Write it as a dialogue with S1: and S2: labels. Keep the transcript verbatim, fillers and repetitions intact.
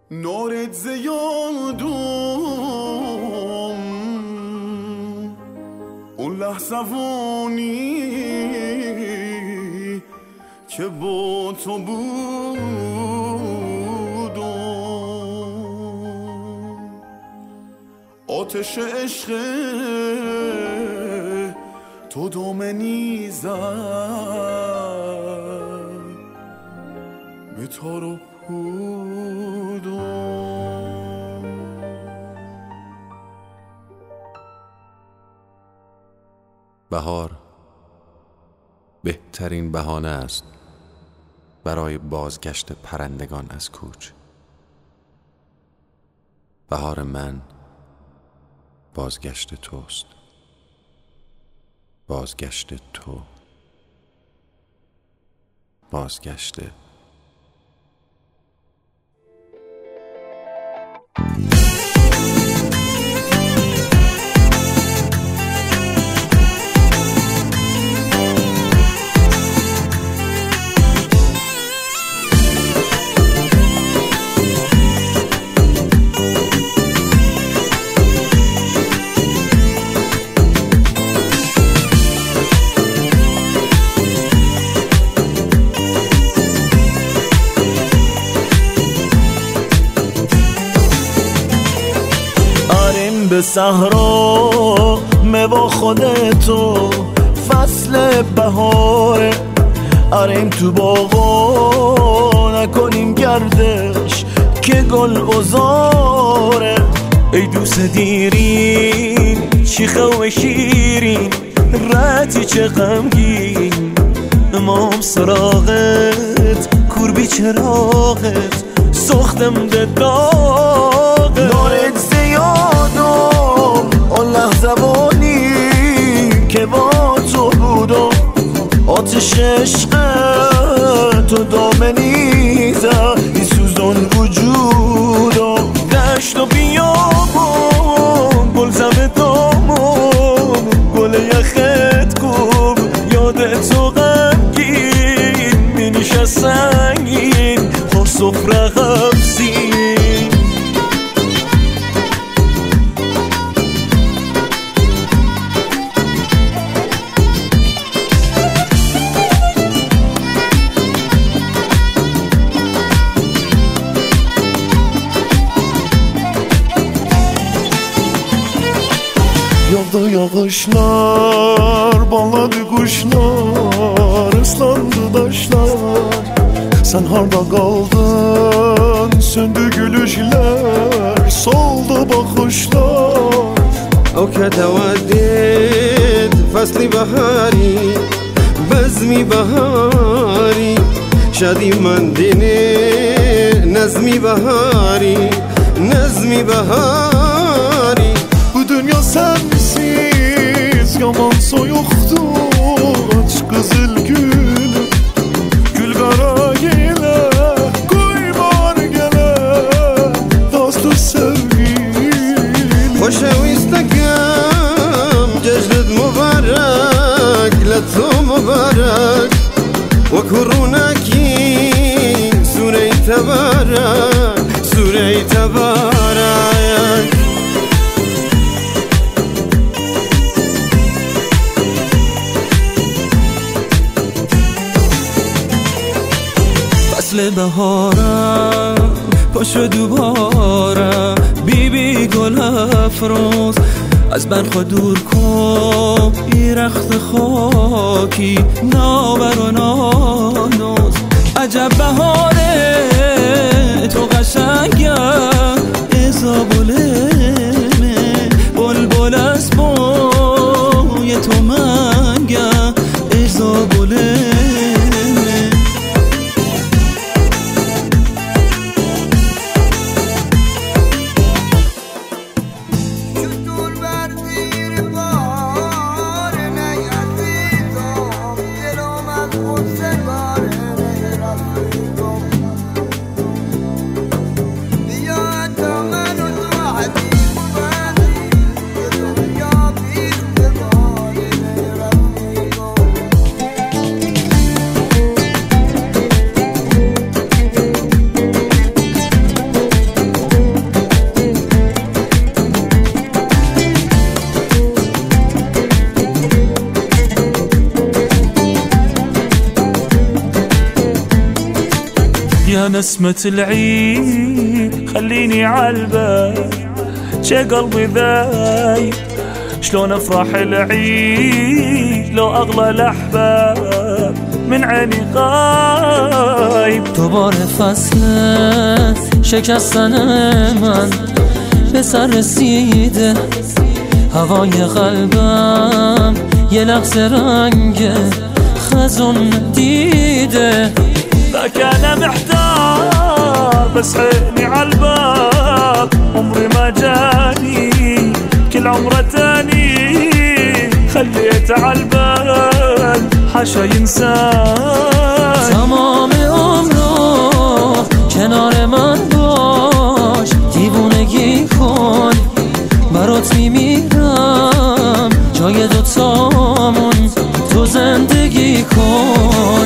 S1: نارت زیادم اون لحظوانی که با تو بودم، آتش عشق تو دامنی زد به تارو پودم.
S2: بهار بهترین بهانه است برای بازگشت پرندگان از کوچ. بهار من بازگشت توست، بازگشت تو، بازگشت
S3: به صحرا موا خودتو فصل بهاره، آریم تو باغا نکنیم گردش که گل ازاره. ای دوست دیرین شیخه و شیرین رتی چه غمگین، امام سراغت کوربی چراغت سختم ده داغه. نارت زیادم اون لحظوانی که با تو بودم، آتش عشق تو دامنی زد این سوزان وجودم. دشت و بیابون گل زم دامون گل یخت کوب یاد تو غمگین می نشست سنگین خور سفره غمزین. Yolda yağışlar, bağladı kuşlar, ıslandı taşlar. Sen harda kaldın, söndü gülüşler, soldu bakışlar.
S4: أو كتودد فصل بهاری بزمی بهاری شادی من دینه نظمی بهاری نظمی بهاری.
S3: Bu dünya sensiz yaman soyuktu, aç kızıl gül gül kara yine koymar gele dostu sevgili.
S4: خوشویستکم جشنت مبارک لطو مبارک و کرونکی سوره تبارک سوره تبارک.
S5: فصل بهارم پاشو دوباره بی بی گل افروز از برخوا دور کن ای رخت خاکی نابر و نانوز. عجب بهاره تو قشنگه ازابولمه بلبل از بوی تو منگه ازابولمه. يا نسمة العيد خليني عالبال شي قلبي ذايب شلون افرح العيد لو اغلى الاحباب من عيني غايب.
S6: دوباره فصل شکستن من به سر رسیده هوای قلبم یه لحظه رنگ خزون دیده.
S5: ذاك انا محتار بس عيني عالباب عمري ما جاني كل عمره تاني خليت عالبال حاشا ينسان.
S6: تمام عمرو کنار من باش دیوونگی کن برات میمیرم جای دوتامون تو زندگی کن.